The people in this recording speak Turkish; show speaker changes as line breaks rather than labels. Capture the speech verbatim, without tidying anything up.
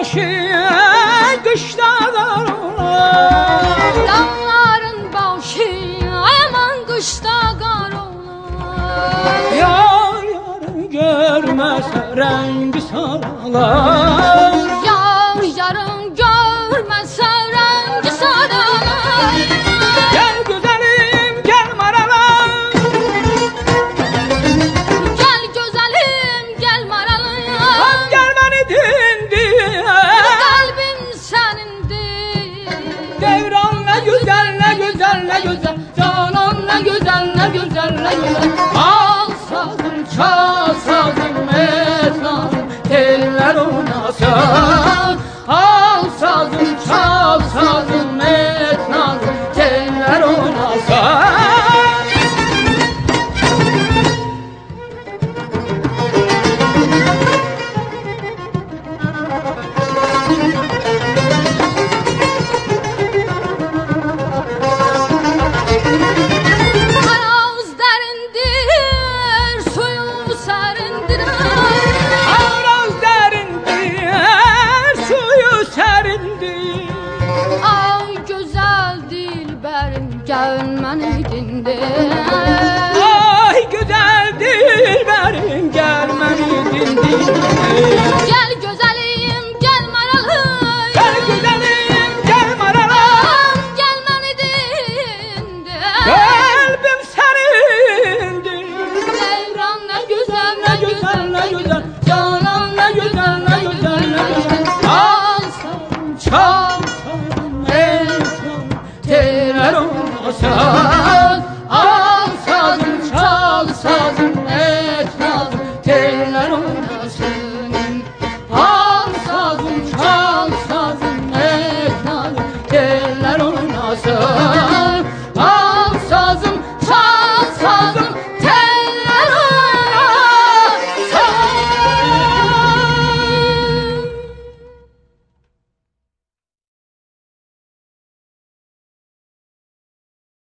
başı kışta kar olar.
Dağların başı aman kışta kar olar.
Yar yarın görmezse rengi saralar.
Yar yarın görmezse rengi saralar.
Gel güzelim gel maralar.
Gel güzelim gel maralar.
Al gel beni dindir.
Kalbim senindir.
Devran ne güzel ne güzel ne güzel. Canan ne güzel ne güzel ne güzel. Al sazım çal sazım et nazım teller oynasın. Al sazım çal sazım et nazım teller oynasın.
Havuz derindir, suyu serindir.
Havraz derindir, suyu serindir.
Ay güzel dilberim gelmeni dindir.
Ay güzel dilberim gelmeni dindir.
Gel güzelim gel maralı.
Gel güzelim gel maralar.
Gelmeni dindir.
Kalbim senindir.
Devran ne güzel ne güzel ne güzel.